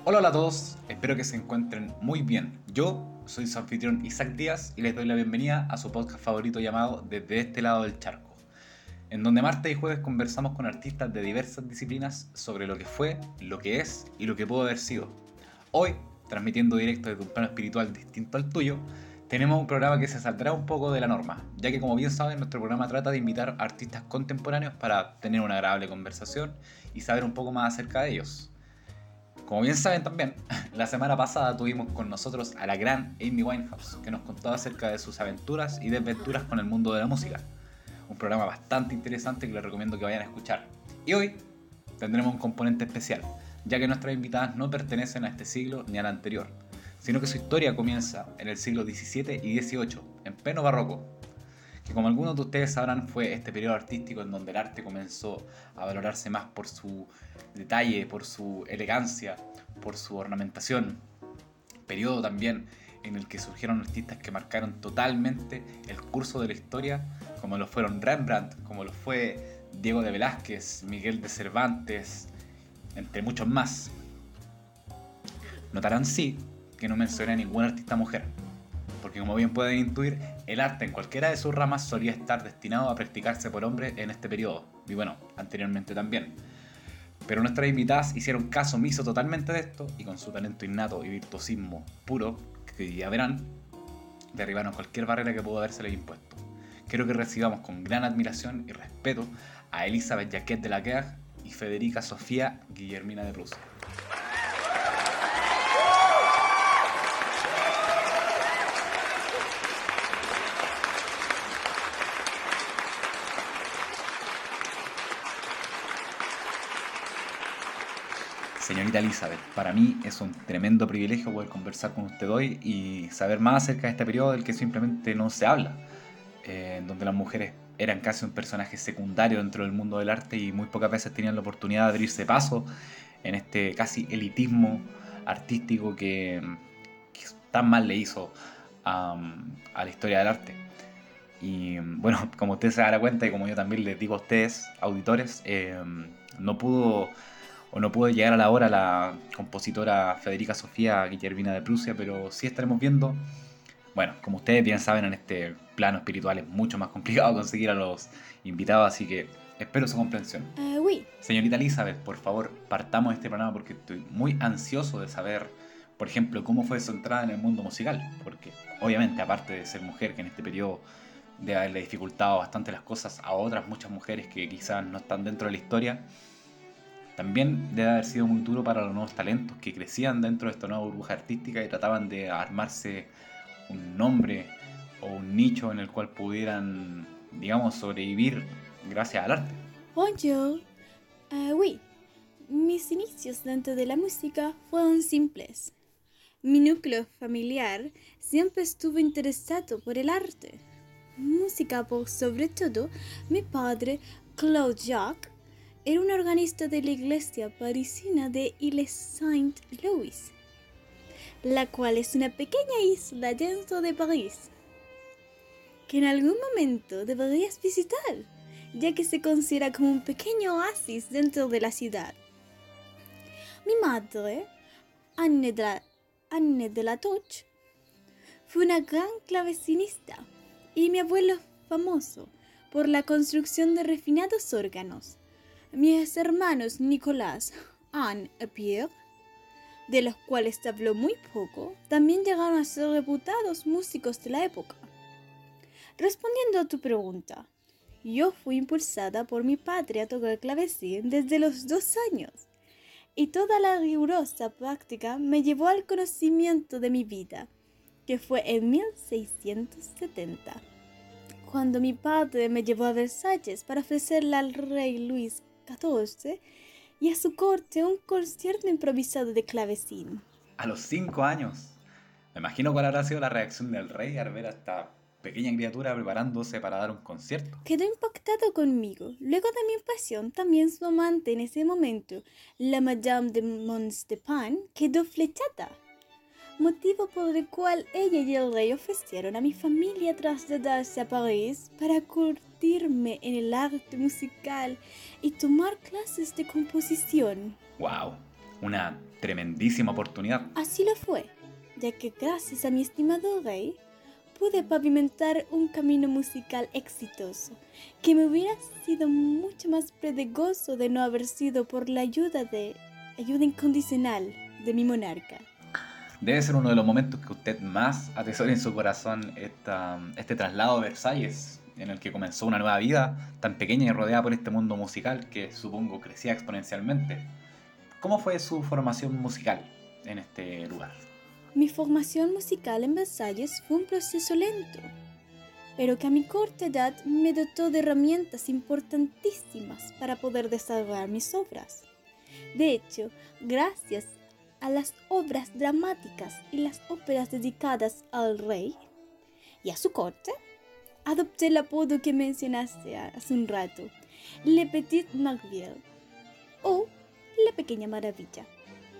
Hola, hola a todos, espero que se encuentren muy bien. Yo soy su anfitrión Isaac Díaz y les doy la bienvenida a su podcast favorito llamado Desde este lado del charco, en donde martes y jueves conversamos con artistas de diversas disciplinas sobre lo que fue, lo que es y lo que pudo haber sido. Hoy, transmitiendo directo desde un plano espiritual distinto al tuyo, tenemos un programa que se saldrá un poco de la norma, ya que como bien saben, nuestro programa trata de invitar a artistas contemporáneos para tener una agradable conversación y saber un poco más acerca de ellos. Como bien saben también, la semana pasada tuvimos con nosotros a la gran Amy Winehouse, que nos contó acerca de sus aventuras y desventuras con el mundo de la música. Un programa bastante interesante que les recomiendo que vayan a escuchar. Y hoy tendremos un componente especial, ya que nuestras invitadas no pertenecen a este siglo ni al anterior, sino que su historia comienza en el siglo XVII y XVIII, en pleno barroco, que como algunos de ustedes sabrán fue este periodo artístico en donde el arte comenzó a valorarse más por su detalle, por su elegancia, por su ornamentación. Periodo también en el que surgieron artistas que marcaron totalmente el curso de la historia, como lo fueron Rembrandt, como lo fue Diego de Velázquez, Miguel de Cervantes, entre muchos más. Notarán sí que no mencioné a ninguna artista mujer, porque como bien pueden intuir, el arte en cualquiera de sus ramas solía estar destinado a practicarse por hombres en este periodo, y bueno, anteriormente también. Pero nuestras invitadas hicieron caso omiso totalmente de esto, y con su talento innato y virtuosismo puro, que ya verán, derribaron cualquier barrera que pudo habérsele impuesto. Quiero que recibamos con gran admiración y respeto a Elizabeth Jacquet de la Guerre y Federica Sofía Guillermina de Prusia. Señorita Elizabeth, para mí es un tremendo privilegio poder conversar con usted hoy y saber más acerca de este periodo del que simplemente no se habla, en donde las mujeres eran casi un personaje secundario dentro del mundo del arte y muy pocas veces tenían la oportunidad de abrirse paso en este casi elitismo artístico que tan mal le hizo a la historia del arte. Y bueno, como usted se dará cuenta y como yo también les digo a ustedes, auditores, no pudo o no pudo llegar a la hora la compositora Federica Sofía Guillermina de Prusia, pero sí estaremos viendo. Bueno, como ustedes bien saben, en este plano espiritual es mucho más complicado conseguir a los invitados, así que espero su comprensión. Oui. Señorita Elizabeth, por favor, partamos de este programa porque estoy muy ansioso de saber, por ejemplo, cómo fue su entrada en el mundo musical, porque obviamente, aparte de ser mujer, que en este periodo debe haberle dificultado bastante las cosas a otras muchas mujeres que quizás no están dentro de la historia, también debe haber sido muy duro para los nuevos talentos que crecían dentro de esta nueva burbuja artística y trataban de armarse un nombre o un nicho en el cual pudieran, digamos, sobrevivir gracias al arte. Bonjour. Oui. Mis inicios dentro de la música fueron simples. Mi núcleo familiar siempre estuvo interesado por el arte. Música por sobre todo, mi padre, Claude Jacques, era un organista de la iglesia parisina de Île-Saint-Louis, la cual es una pequeña isla dentro de París, que en algún momento deberías visitar, ya que se considera como un pequeño oasis dentro de la ciudad. Mi madre, Anne de la Touche, fue una gran clavecinista y mi abuelo famoso por la construcción de refinados órganos. Mis hermanos Nicolas, Anne y Pierre, de los cuales se habló muy poco, también llegaron a ser reputados músicos de la época. Respondiendo a tu pregunta, yo fui impulsada por mi padre a tocar clavecín desde los 2 años y toda la rigurosa práctica me llevó al conocimiento de mi vida, que fue en 1670, cuando mi padre me llevó a Versalles para ofrecerle al rey Luis XIV y a su corte un concierto improvisado de clavecín. A los 5 años. Me imagino cuál habrá sido la reacción del rey al ver a esta pequeña criatura preparándose para dar un concierto. Quedó impactado conmigo. Luego de mi impresión, también su amante en ese momento, la Madame de Montespan, quedó flechada, motivo por el cual ella y el rey ofrecieron a mi familia trasladarse a París para curtirme en el arte musical y tomar clases de composición. ¡Wow! Una tremendísima oportunidad. Así lo fue, ya que gracias a mi estimado rey, pude pavimentar un camino musical exitoso, que me hubiera sido mucho más provechoso de no haber sido por la ayuda incondicional de mi monarca. Debe ser uno de los momentos que usted más atesora en su corazón este traslado a Versalles, en el que comenzó una nueva vida tan pequeña y rodeada por este mundo musical que supongo crecía exponencialmente. ¿Cómo fue su formación musical en este lugar? Mi formación musical en Versalles fue un proceso lento, pero que a mi corta edad me dotó de herramientas importantísimas para poder desarrollar mis obras. De hecho, gracias a las obras dramáticas y las óperas dedicadas al rey y a su corte, adopté el apodo que mencionaste hace un rato, Le Petit Marvel o La Pequeña Maravilla.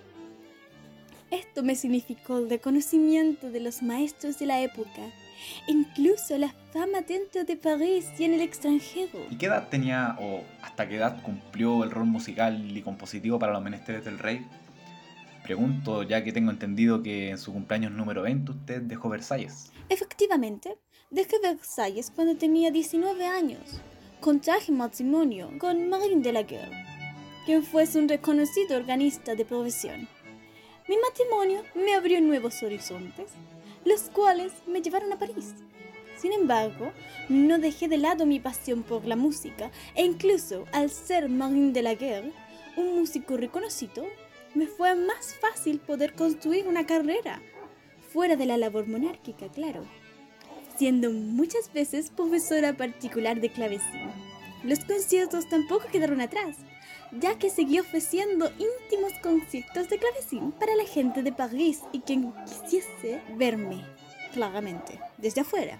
Esto me significó el reconocimiento de los maestros de la época, incluso la fama dentro de París y en el extranjero. ¿Y qué edad tenía o hasta qué edad cumplió el rol musical y compositivo para los menesteres del rey? Pregunto, ya que tengo entendido que en su cumpleaños número 20 usted dejó Versalles. Efectivamente, dejé Versalles cuando tenía 19 años. Contraje matrimonio con Marine de la Guerre, quien fuese un reconocido organista de profesión. Mi matrimonio me abrió nuevos horizontes, los cuales me llevaron a París. Sin embargo, no dejé de lado mi pasión por la música e incluso al ser Marine de la Guerre, un músico reconocido, me fue más fácil poder construir una carrera, fuera de la labor monárquica, claro, siendo muchas veces profesora particular de clavecín. Los conciertos tampoco quedaron atrás, ya que seguí ofreciendo íntimos conciertos de clavecín para la gente de París y quien quisiese verme, claramente, desde afuera.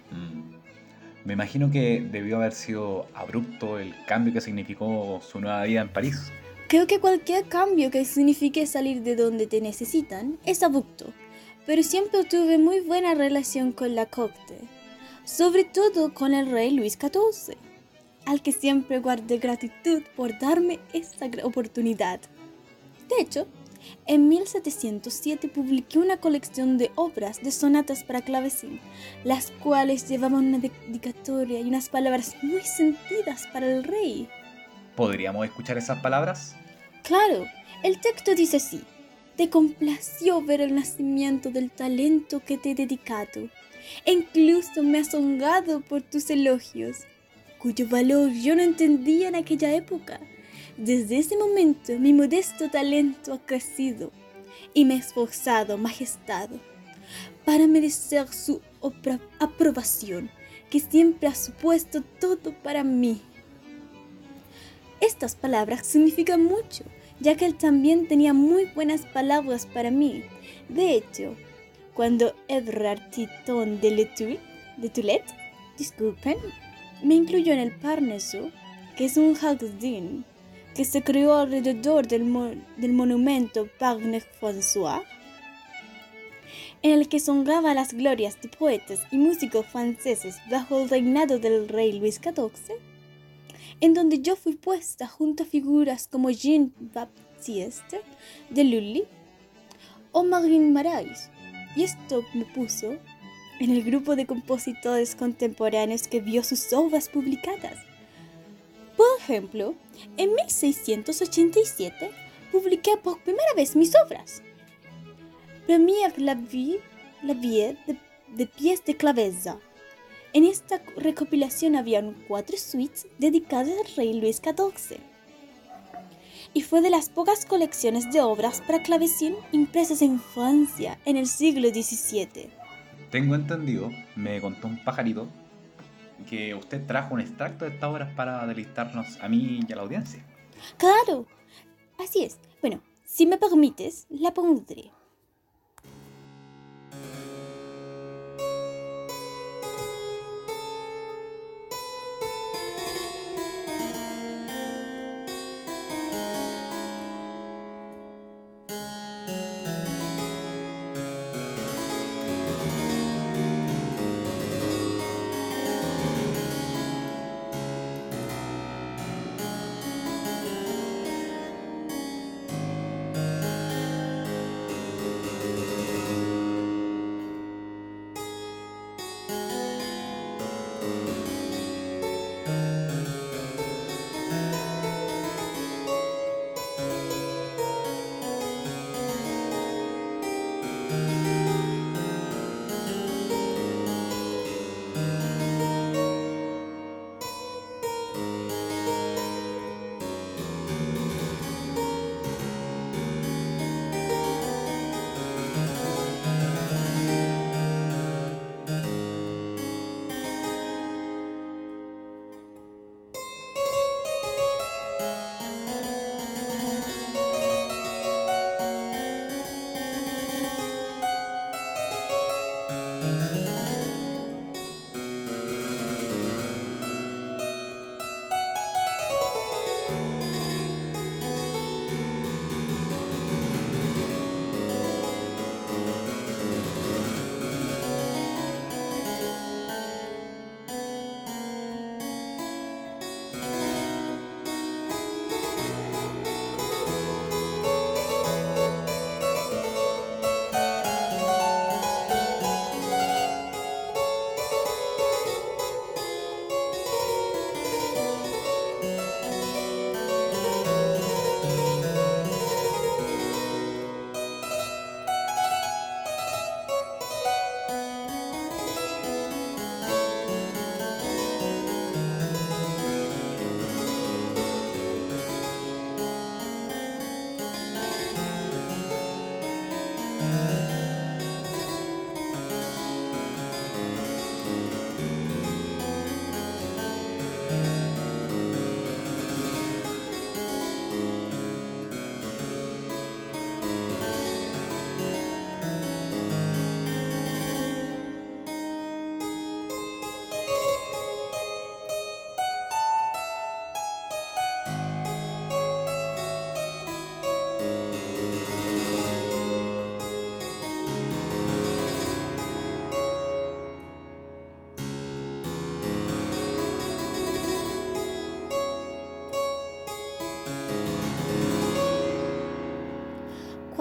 Me imagino que debió haber sido abrupto el cambio que significó su nueva vida en París. Creo que cualquier cambio que signifique salir de donde te necesitan es abrupto, pero siempre tuve muy buena relación con la corte, sobre todo con el rey Luis XIV, al que siempre guardé gratitud por darme esta oportunidad. De hecho, en 1707 publiqué una colección de obras de sonatas para clavecín, las cuales llevaban una dedicatoria y unas palabras muy sentidas para el rey. ¿Podríamos escuchar esas palabras? Claro, el texto dice así: te complació ver el nacimiento del talento que te he dedicado, e incluso me has honrado por tus elogios, cuyo valor yo no entendía en aquella época. Desde ese momento mi modesto talento ha crecido y me he esforzado, majestad, para merecer su aprobación, que siempre ha supuesto todo para mí. Estas palabras significan mucho, ya que él también tenía muy buenas palabras para mí. De hecho, cuando Évrard Titón de Toulet, me incluyó en el Parnaso, que es un jardín que se creó alrededor del monumento Parc-François, en el que se honraba las glorias de poetas y músicos franceses bajo el reinado del rey Luis XIV, en donde yo fui puesta junto a figuras como Jean-Baptiste de Lully o Marine Marais, y esto me puso en el grupo de compositores contemporáneos que vio sus obras publicadas. Por ejemplo, en 1687 publiqué por primera vez mis obras. Première la vie de pièces de claveza. En esta recopilación habían 4 suites dedicadas al rey Luis XIV. Y fue de las pocas colecciones de obras para clavecín impresas en Francia en el siglo XVII. Tengo entendido, me contó un pajarito, que usted trajo un extracto de estas obras para deleitarnos a mí y a la audiencia. ¡Claro! Así es. Bueno, si me permites, la pondré.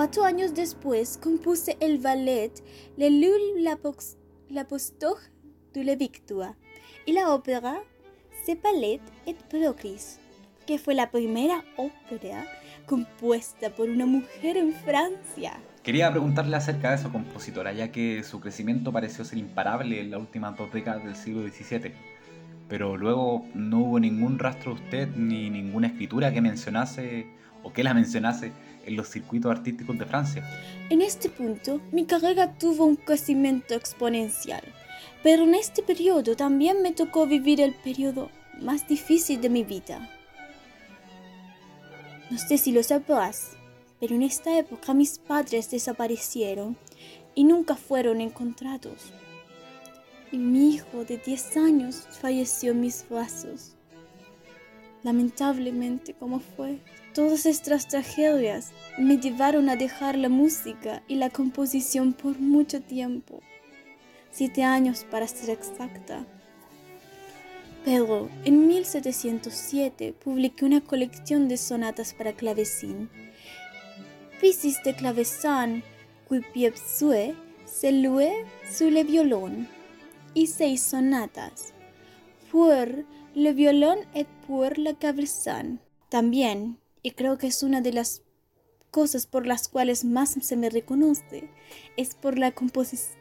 4 años después compuse el ballet Le Loup l'Apostor de la Victoire y la ópera Ce Ballet et Progrès, que fue la primera ópera compuesta por una mujer en Francia. Quería preguntarle acerca de su compositora, ya que su crecimiento pareció ser imparable en las últimas 2 décadas del siglo XVII, pero luego no hubo ningún rastro de usted ni ninguna escritura que mencionase o que la mencionase en los circuitos artísticos de Francia. En este punto, mi carrera tuvo un crecimiento exponencial, pero en este periodo también me tocó vivir el periodo más difícil de mi vida. No sé si lo sabrás, pero en esta época mis padres desaparecieron y nunca fueron encontrados. Y mi hijo de 10 años falleció en mis brazos. Lamentablemente, como fue, todas estas tragedias me llevaron a dejar la música y la composición por mucho tiempo. 7 años para ser exacta. Pero en 1707 publiqué una colección de sonatas para clavecín. Pièces de clavecin qui piepsue se loue sur le violon, y 6 sonatas pour le violon et pour le clavecin. También, y creo que es una de las cosas por las cuales más se me reconoce, es por la composición,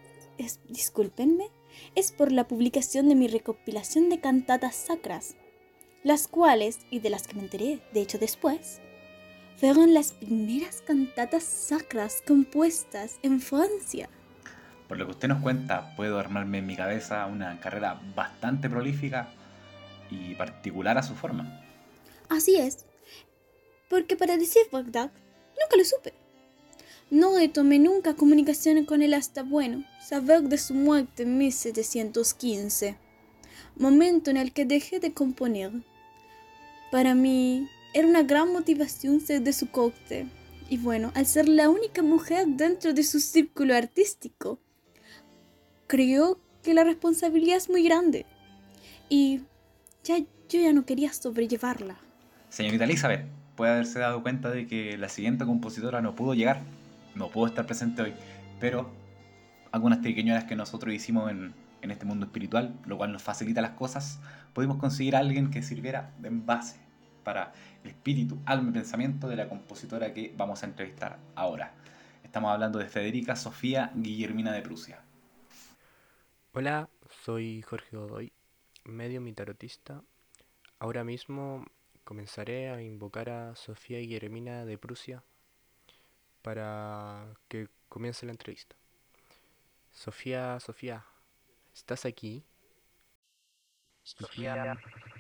es por la publicación de mi recopilación de cantatas sacras, las cuales, y de las que me enteré, de hecho después, fueron las primeras cantatas sacras compuestas en Francia. Por lo que usted nos cuenta, puedo armarme en mi cabeza una carrera bastante prolífica y particular a su forma. Así es, porque para decir verdad, nunca lo supe. No retomé nunca comunicación con él hasta, saber de su muerte en 1715, momento en el que dejé de componer. Para mí era una gran motivación ser de su corte, y al ser la única mujer dentro de su círculo artístico, creo que la responsabilidad es muy grande, y yo ya no quería sobrellevarla. Señorita Elizabeth, puede haberse dado cuenta de que la siguiente compositora no pudo llegar, no pudo estar presente hoy, pero algunas triquiñuelas que nosotros hicimos en este mundo espiritual, lo cual nos facilita las cosas, pudimos conseguir a alguien que sirviera de envase para el espíritu, alma y pensamiento de la compositora que vamos a entrevistar ahora. Estamos hablando de Federica Sofía Guillermina de Prusia. Hola, soy Jorge Godoy, medium y tarotista. Ahora mismo comenzaré a invocar a Sofía Guillermina de Prusia para que comience la entrevista. Sofía, ¿estás aquí? Sofía.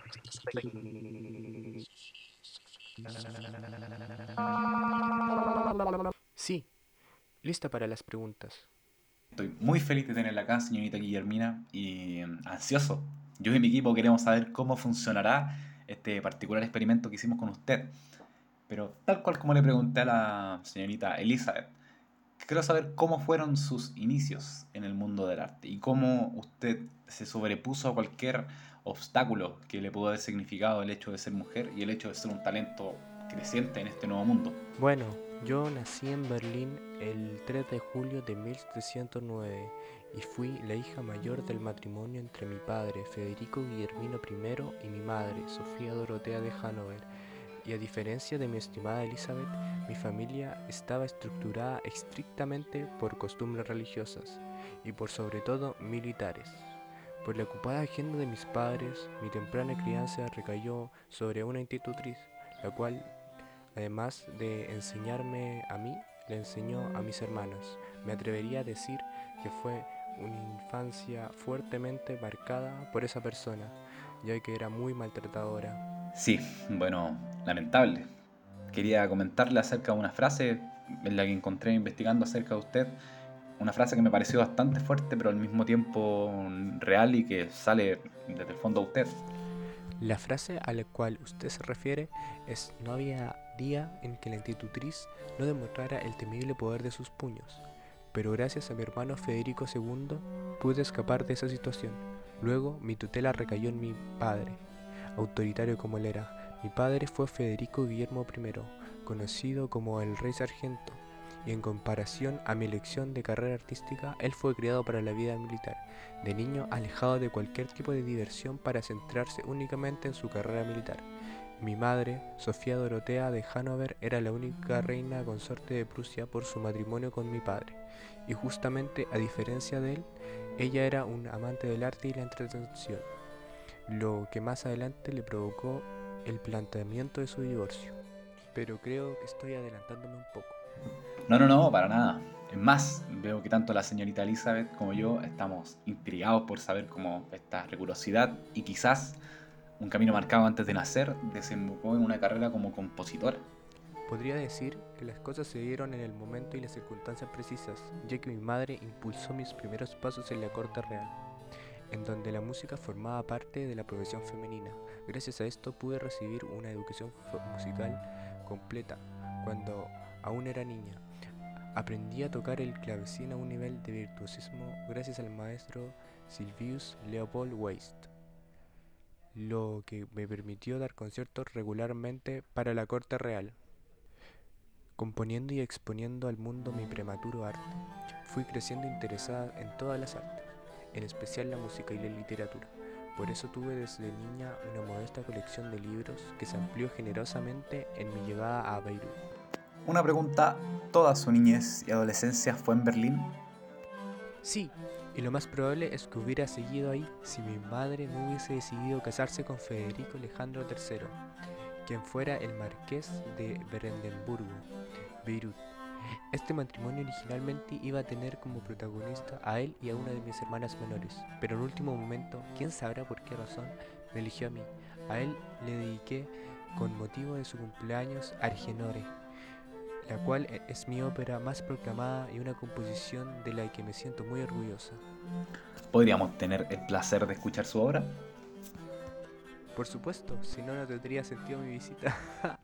Sí, lista para las preguntas. Estoy muy feliz de tenerla acá, señorita Guillermina, y ansioso. Yo y mi equipo queremos saber cómo funcionará este particular experimento que hicimos con usted. Pero tal cual como le pregunté a la señorita Elizabeth, quiero saber cómo fueron sus inicios en el mundo del arte y cómo usted se sobrepuso a cualquier obstáculo que le pudo haber significado el hecho de ser mujer y el hecho de ser un talento creciente en este nuevo mundo. Bueno, yo nací en Berlín el 3 de julio de 1709 y fui la hija mayor del matrimonio entre mi padre, Federico Guillermino I, y mi madre, Sofía Dorotea de Hannover. Y a diferencia de mi estimada Elizabeth, mi familia estaba estructurada estrictamente por costumbres religiosas y por sobre todo militares. Por la ocupada agenda de mis padres, mi temprana crianza recayó sobre una institutriz, la cual, además de enseñarme a mí, le enseñó a mis hermanos. Me atrevería a decir que fue una infancia fuertemente marcada por esa persona, ya que era muy maltratadora. Sí, bueno, lamentable. Quería comentarle acerca de una frase en la que encontré investigando acerca de usted. Una frase que me pareció bastante fuerte, pero al mismo tiempo real y que sale desde el fondo de usted. La frase a la cual usted se refiere es: no había día en que la institutriz no demostrara el temible poder de sus puños, pero gracias a mi hermano Federico II pude escapar de esa situación. Luego mi tutela recayó en mi padre, autoritario como él era. Mi padre fue Federico Guillermo I, conocido como el Rey Sargento, y en comparación a mi elección de carrera artística, él fue criado para la vida militar, de niño alejado de cualquier tipo de diversión para centrarse únicamente en su carrera militar. Mi madre, Sofía Dorotea de Hannover, era la única reina consorte de Prusia por su matrimonio con mi padre, y justamente a diferencia de él, ella era un amante del arte y la entretención, lo que más adelante le provocó el planteamiento de su divorcio. Pero creo que estoy adelantándome un poco. No, para nada. Es más, veo que tanto la señorita Elizabeth como yo estamos intrigados por saber cómo esta rigurosidad y quizás un camino marcado antes de nacer desembocó en una carrera como compositora. Podría decir que las cosas se dieron en el momento y las circunstancias precisas, ya que mi madre impulsó mis primeros pasos en la corte real, en donde la música formaba parte de la profesión femenina. Gracias a esto pude recibir una educación musical completa cuando aún era niña. Aprendí a tocar el clavecín a un nivel de virtuosismo gracias al maestro Silvius Leopold Weist, lo que me permitió dar conciertos regularmente para la corte real, componiendo y exponiendo al mundo mi prematuro arte. Fui creciendo interesada en todas las artes, en especial la música y la literatura. Por eso tuve desde niña una modesta colección de libros que se amplió generosamente en mi llegada a Beirut. Una pregunta, ¿toda su niñez y adolescencia fue en Berlín? Sí, y lo más probable es que hubiera seguido ahí si mi madre no hubiese decidido casarse con Federico Alejandro III, quien fuera el marqués de Brandenburgo, Beirut. Este matrimonio originalmente iba a tener como protagonista a él y a una de mis hermanas menores, pero en último momento, quién sabrá por qué razón, me eligió a mí. A él le dediqué, con motivo de su cumpleaños, Argenore, la cual es mi ópera más proclamada y una composición de la que me siento muy orgullosa. ¿Podríamos tener el placer de escuchar su obra? Por supuesto, si no, no tendría sentido mi visita.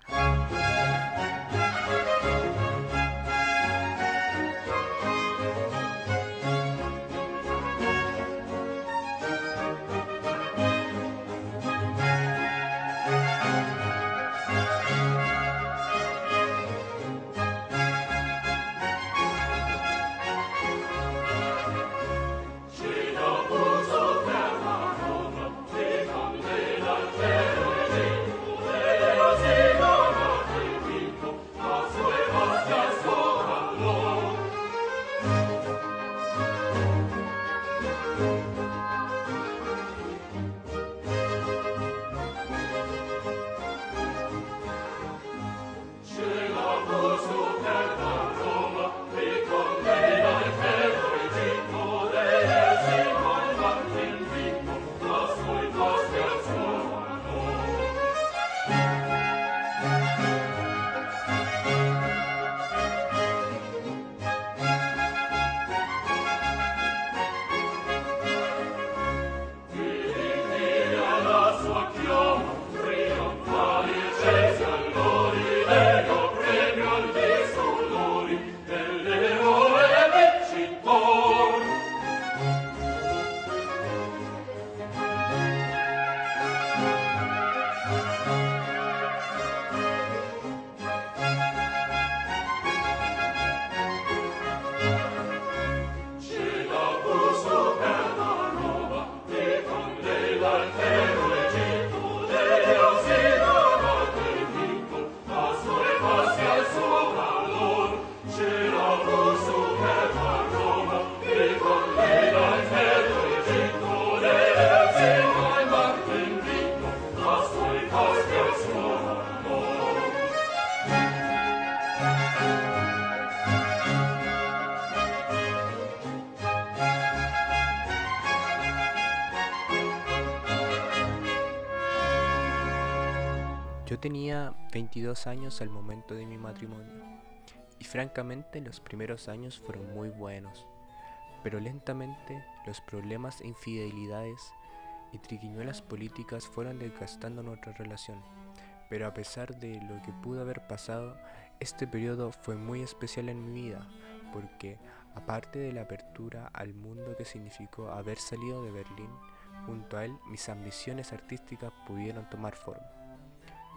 Yo tenía 22 años al momento de mi matrimonio, y francamente los primeros años fueron muy buenos, pero lentamente los problemas e infidelidades y triquiñuelas políticas fueron desgastando nuestra relación. Pero a pesar de lo que pudo haber pasado, este periodo fue muy especial en mi vida, porque aparte de la apertura al mundo que significó haber salido de Berlín, junto a él mis ambiciones artísticas pudieron tomar forma.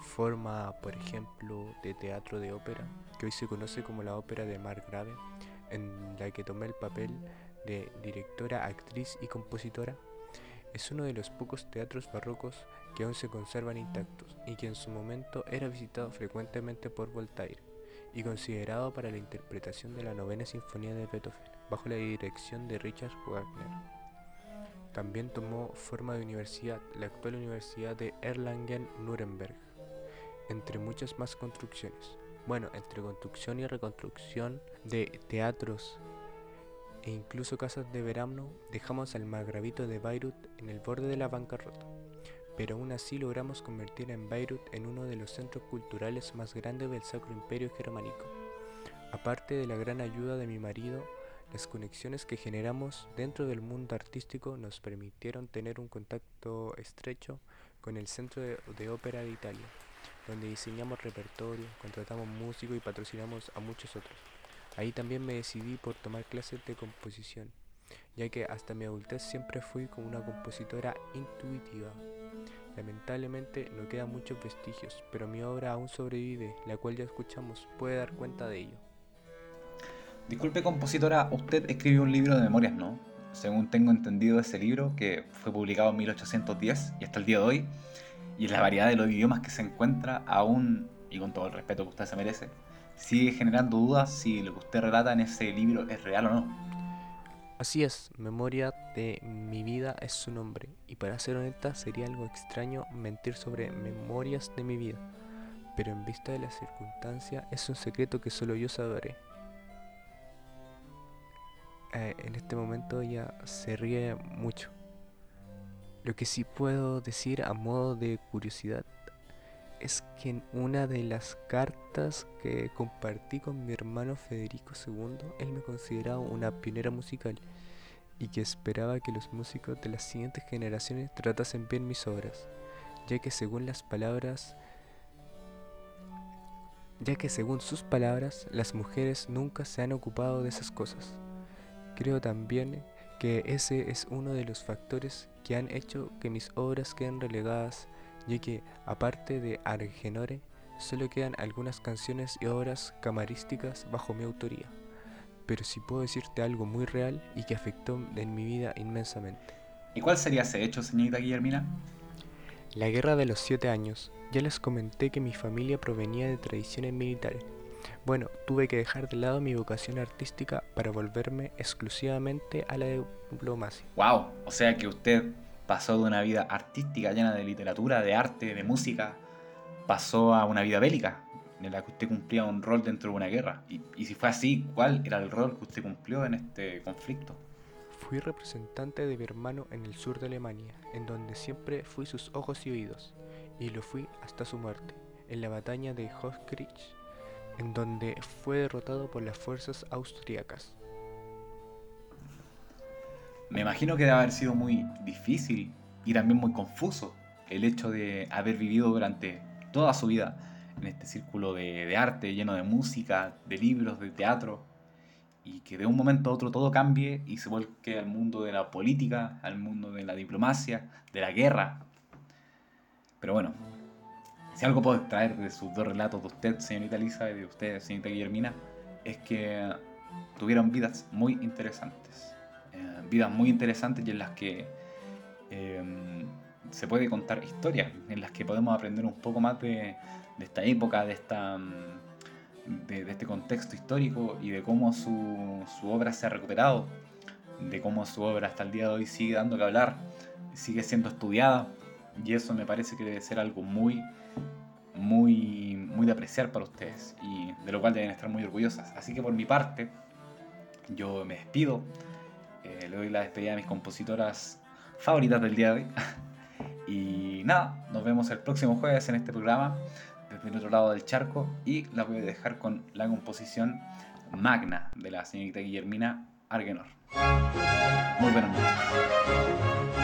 forma, por ejemplo, de teatro de ópera, que hoy se conoce como la ópera de Margrave, en la que tomé el papel de directora, actriz y compositora. Es uno de los pocos teatros barrocos que aún se conservan intactos y que en su momento era visitado frecuentemente por Voltaire y considerado para la interpretación de la novena sinfonía de Beethoven, bajo la dirección de Richard Wagner. También tomó forma de universidad, la actual Universidad de Erlangen-Nuremberg, entre muchas más construcciones. Bueno, entre construcción y reconstrucción de teatros e incluso casas de verano, dejamos al margravito de Bayreuth en el borde de la bancarrota, pero aún así logramos convertir en Bayreuth en uno de los centros culturales más grandes del Sacro Imperio Germánico. Aparte de la gran ayuda de mi marido, las conexiones que generamos dentro del mundo artístico nos permitieron tener un contacto estrecho con el Centro de Ópera de Italia, donde diseñamos repertorio, contratamos músicos y patrocinamos a muchos otros. Ahí también me decidí por tomar clases de composición, ya que hasta mi adultez siempre fui como una compositora intuitiva. Lamentablemente no quedan muchos vestigios, pero mi obra aún sobrevive, la cual ya escuchamos, puede dar cuenta de ello. Disculpe, compositora, usted escribió un libro de memorias, ¿no? Según tengo entendido, ese libro, que fue publicado en 1810 y hasta el día de hoy, y la variedad de los idiomas que se encuentra aún, y con todo el respeto que usted se merece, sigue generando dudas si lo que usted relata en ese libro es real o no. Así es, Memoria de mi vida es su nombre, y para ser honesta sería algo extraño mentir sobre memorias de mi vida, pero en vista de la circunstancia es un secreto que solo yo sabré. En este momento ella se ríe mucho. Lo que sí puedo decir a modo de curiosidad es que en una de las cartas que compartí con mi hermano Federico II, él me consideraba una pionera musical y que esperaba que los músicos de las siguientes generaciones tratasen bien mis obras, ya que según sus palabras, las mujeres nunca se han ocupado de esas cosas. Creo también que ese es uno de los factores que han hecho que mis obras queden relegadas, ya que, aparte de Argenore, solo quedan algunas canciones y obras camarísticas bajo mi autoría. Pero sí puedo decirte algo muy real y que afectó en mi vida inmensamente. ¿Y cuál sería ese hecho, señorita Guillermina? La Guerra de los 7 años. Ya les comenté que mi familia provenía de tradiciones militares. Bueno, tuve que dejar de lado mi vocación artística para volverme exclusivamente a la diplomacia. ¡Wow! O sea que usted pasó de una vida artística llena de literatura, de arte, de música, pasó a una vida bélica, en la que usted cumplía un rol dentro de una guerra. Y si fue así, ¿cuál era el rol que usted cumplió en este conflicto? Fui representante de mi hermano en el sur de Alemania, en donde siempre fui sus ojos y oídos, y lo fui hasta su muerte, en la batalla de Hochkirch, en donde fue derrotado por las fuerzas austriacas. Me imagino que debe haber sido muy difícil y también muy confuso el hecho de haber vivido durante toda su vida en este círculo de arte lleno de música, de libros, de teatro, y que de un momento a otro todo cambie y se vuelque al mundo de la política, al mundo de la diplomacia, de la guerra. Pero bueno, si algo puedo extraer de sus dos relatos, de usted, señorita Lisa, y de usted, señorita Guillermina, es que tuvieron vidas muy interesantes. Vidas muy interesantes y en las que se puede contar historias, en las que podemos aprender un poco más de esta época, de este contexto histórico y de cómo su obra se ha recuperado, de cómo su obra hasta el día de hoy sigue dando que hablar, sigue siendo estudiada, y eso me parece que debe ser algo muy de apreciar para ustedes y de lo cual deben estar muy orgullosas. Así que por mi parte, yo me despido, le doy la despedida a mis compositoras favoritas del día de hoy. Y nada, nos vemos el próximo jueves en este programa desde el otro lado del charco, y la voy a dejar con la composición Magna de la señorita Guillermina Argenor. Muy buenas noches.